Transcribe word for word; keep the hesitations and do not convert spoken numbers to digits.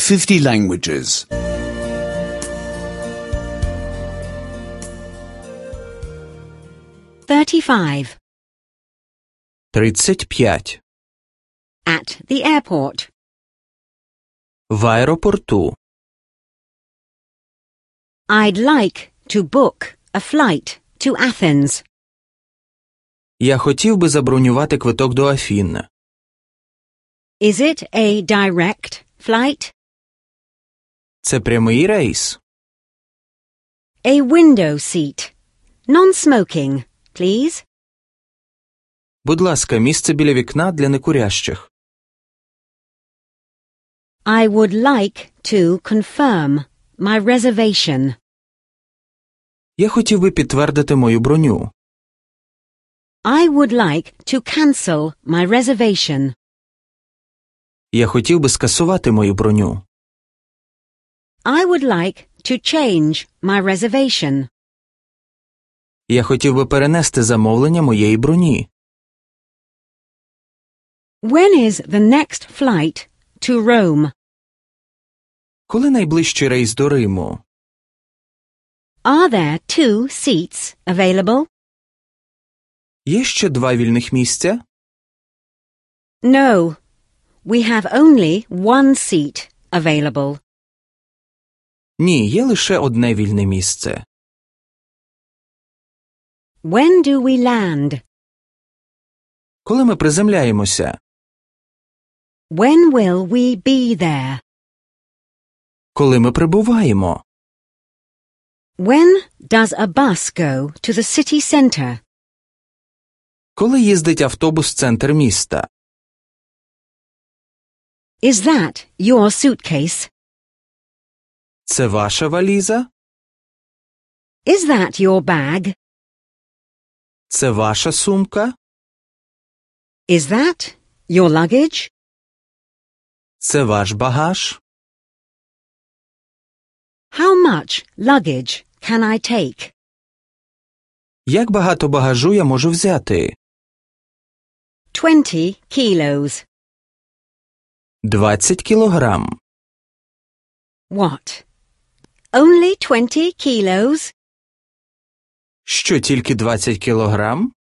fifty languages. thirty-five. тридцять п'ять. At the airport. В аеропорту. I'd like to book a flight to Athens. Я хотів би забронювати квиток до Афін. Is it a direct flight? Це прямий рейс. A window seat. Non-smoking, please. Будь ласка, місце біля вікна для некурящих. I would like to confirm my reservation. Я хотів би підтвердити мою броню. I would like to cancel my reservation. Я хотів би скасувати мою броню. I would like to change my reservation. Я хотів би перенести замовлення моєї броні. When is the next flight to Rome? Коли найближчий рейс до Риму? Are there two seats available? Є ще два вільних місця? No. We have only one seat available. Ні, є лише одне вільне місце. When do we land? Коли ми приземляємося? When will we be there? Коли ми прибуваємо? When does a bus go to the city centre? Коли їздить автобус в центр міста? Is that your suitcase? Це ваша валіза? Is that your bag? Це ваша сумка? Is that your luggage? Це ваш багаж? How much luggage can I take? Як багато багажу я можу взяти? Twenty kilos. двадцять кілограм. What? Only twenty kilos? Що, тільки двадцять кілограм?